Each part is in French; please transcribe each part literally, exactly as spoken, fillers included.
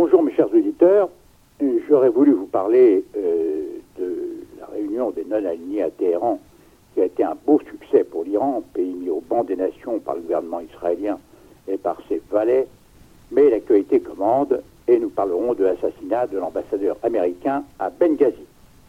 Bonjour mes chers auditeurs, j'aurais voulu vous parler euh, de la réunion des non-alignés à Téhéran, qui a été un beau succès pour l'Iran, pays mis au banc des nations par le gouvernement israélien et par ses valets, mais l'actualité commande et nous parlerons de l'assassinat de l'ambassadeur américain à Benghazi.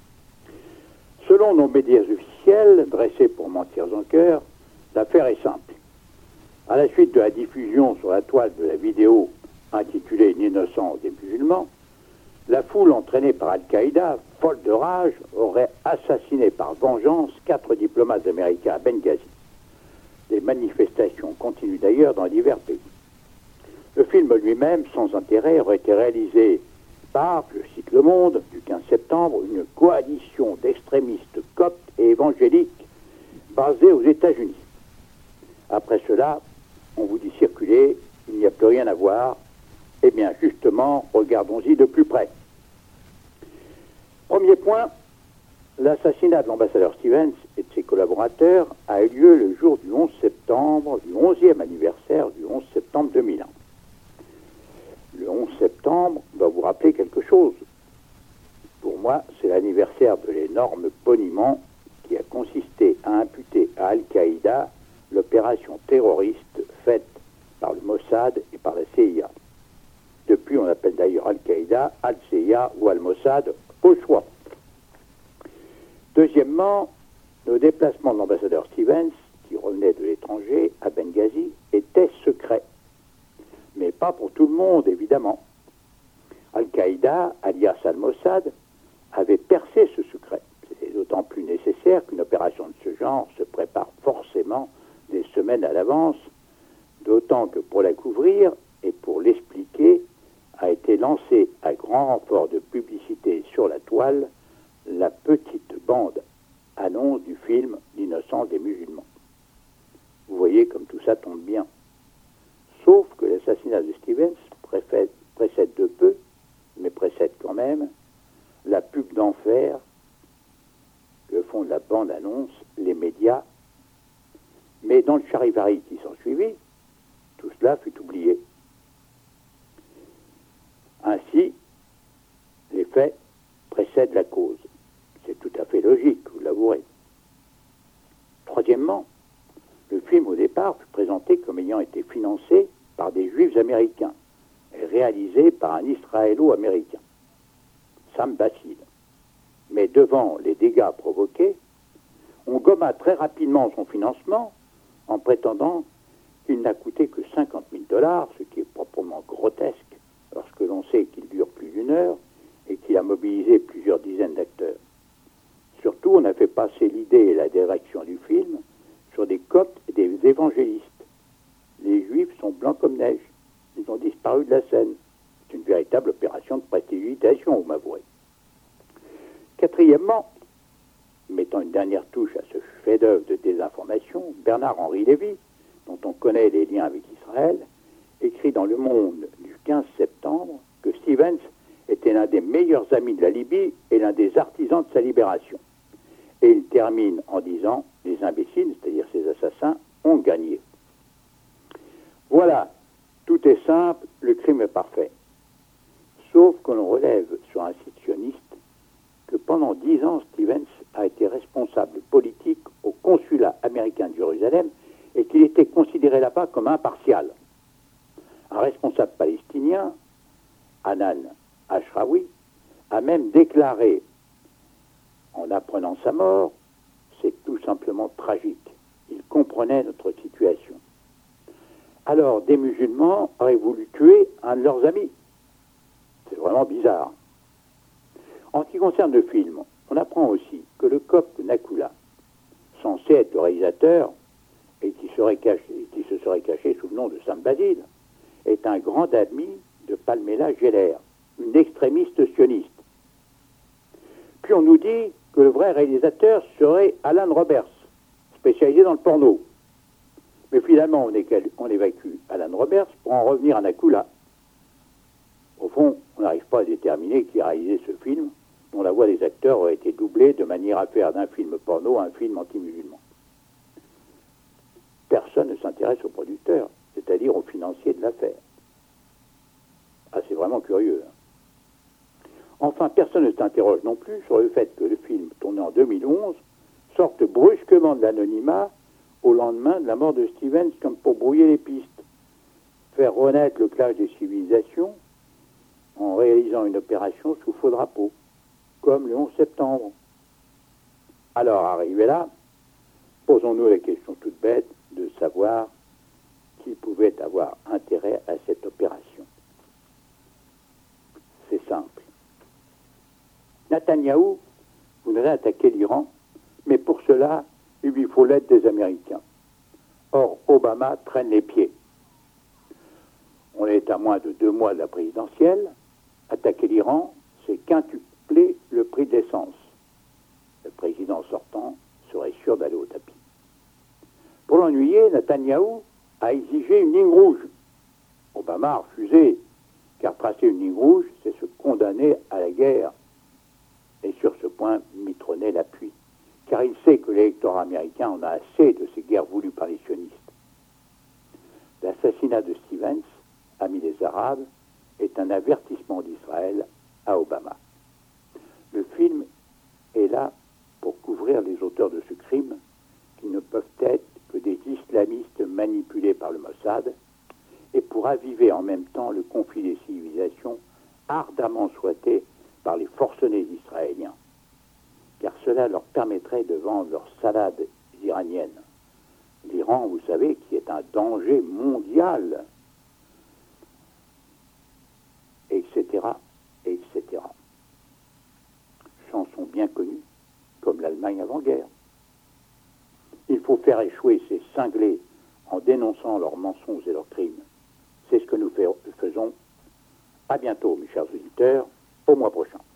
Selon nos médias officiels, dressés pour mentir en cœur, l'affaire est simple. À la suite de la diffusion sur la toile de la vidéo intitulée « L'innocence des musulmans », la foule entraînée par Al-Qaïda, folle de rage, aurait assassiné par vengeance quatre diplomates américains à Benghazi. Les manifestations continuent d'ailleurs dans divers pays. Le film lui-même, sans intérêt, aurait été réalisé par, je cite Le Monde, du quinze septembre, une coalition d'extrémistes coptes et évangéliques basée aux États-Unis. Après cela, on vous dit circuler, il n'y a plus rien à voir. Eh bien, justement, regardons-y de plus près. Premier point, l'assassinat de l'ambassadeur Stevens et de ses collaborateurs a eu lieu le jour du onze septembre, du onzième anniversaire du onze septembre deux mille un. Le onze septembre doit vous rappeler quelque chose. Pour moi, c'est l'anniversaire de l'énorme boniment qui a consisté à imputer à Al-Qaïda l'opération terroriste faite par le Mossad et par la C I A. Depuis, on appelle d'ailleurs Al-Qaïda, Al-C I A ou Al-Mossad, au choix. Deuxièmement, le déplacement de l'ambassadeur Stevens, qui revenait de l'étranger, à Benghazi, était secret. Mais pas pour tout le monde, évidemment. Al-Qaïda, alias Al-Mossad, avait percé ce secret. C'est d'autant plus nécessaire qu'une opération de ce genre se prépare forcément des semaines à l'avance, d'autant que pour la couvrir et pour l'expliquer, a été lancée à grand renfort de publicité sur la toile la petite bande annonce du film « L'innocence des musulmans ». Vous voyez comme tout ça tombe bien. Sauf que l'assassinat de Stevens précède, précède de peu, mais précède quand même, la pub d'enfer que font de la bande-annonce les médias. Mais dans le charivari qui s'ensuivit, tout cela fut oublié. Ainsi, les faits précèdent la cause. C'est tout à fait logique, vous l'avouerez. Troisièmement, le film au départ fut présenté comme ayant été financé par des juifs américains et réalisé par un israélo-américain, Sam Bassil. Mais devant les dégâts provoqués, on gomma très rapidement son financement en prétendant qu'il n'a coûté que cinquante mille dollars, ce qui est proprement grotesque lorsque l'on sait qu'il dure plus d'une heure et qu'il a mobilisé plusieurs dizaines d'acteurs. Surtout, on a fait passer l'idée et la direction du film sur des coptes et des évangélistes. Les juifs sont blancs comme neige. Ils ont disparu de la scène. C'est une véritable opération de prestidigitation, vous m'avouerez. Quatrièmement, mettant une dernière touche à ce chef-d'œuvre de désinformation, Bernard-Henri Lévy, dont on connaît les liens avec Israël, écrit dans Le Monde du quinze septembre que Stevens était l'un des meilleurs amis de la Libye et l'un des artisans de sa libération. Et il termine en disant « Les imbéciles, c'est-à-dire ces assassins, ont gagné ». Voilà, tout est simple, le crime est parfait. Sauf que l'on relève sur un site sioniste que pendant dix ans, Stevens a été responsable politique au consulat américain de Jérusalem et qu'il était considéré là-bas comme impartial. Un responsable palestinien, Hanan Ashraoui, a même déclaré, en apprenant sa mort, c'est tout simplement tragique. Il comprenait notre situation. Alors, des musulmans auraient voulu tuer un de leurs amis. C'est vraiment bizarre. En ce qui concerne le film, on apprend aussi que le copte Nakula, censé être le réalisateur, et qui, serait caché, qui se serait caché sous le nom de Sam Bassil, est un grand ami de Palmela Geller, une extrémiste sioniste. Puis on nous dit que le vrai réalisateur serait Alan Roberts, spécialisé dans le porno. Mais finalement, on, est, on évacue Alan Roberts pour en revenir à Nakula. Au fond, on n'arrive pas à déterminer qui a réalisé ce film, dont la voix des acteurs aurait été doublée de manière à faire d'un film porno un film anti-musulman. Personne ne s'intéresse au producteur, c'est-à-dire au financier de l'affaire. Ah, c'est vraiment curieux, hein. Enfin, personne ne s'interroge non plus sur le fait que le film, tourné en deux mille onze, sorte brusquement de l'anonymat au lendemain de la mort de Stevens, comme pour brouiller les pistes, faire renaître le clash des civilisations en réalisant une opération sous faux drapeau, comme le onze septembre. Alors, arrivé là, posons-nous la question toute bête de savoir qui pouvait avoir intérêt à cette opération. C'est simple. Netanyahou voudrait attaquer l'Iran, mais pour cela, il lui faut l'aide des Américains. Or, Obama traîne les pieds. On est à moins de deux mois de la présidentielle. Attaquer l'Iran, c'est quintupler le prix de l'essence. Le président sortant serait sûr d'aller au tapis. Pour l'ennuyer, Netanyahou a exigé une ligne rouge. Obama a refusé, car tracer une ligne rouge, c'est se condamner à la guerre. Et sur ce point, Mitronnet l'appuie, car il sait que l'électorat américain en a assez de ces guerres voulues par les sionistes. L'assassinat de Stevens, ami des Arabes, est un avertissement d'Israël à Obama. Le film est là pour couvrir les auteurs de ce crime, qui ne peuvent être que des islamistes manipulés par le Mossad, et pour aviver en même temps le conflit des civilisations ardemment souhaité par les forcenés israéliens, car cela leur permettrait de vendre leurs salades iraniennes. L'Iran, vous savez, qui est un danger mondial, et cetera, et cetera. Chanson bien connue, comme l'Allemagne avant-guerre. Il faut faire échouer ces cinglés en dénonçant leurs mensonges et leurs crimes. C'est ce que nous faisons. À bientôt, mes chers auditeurs, au mois prochain.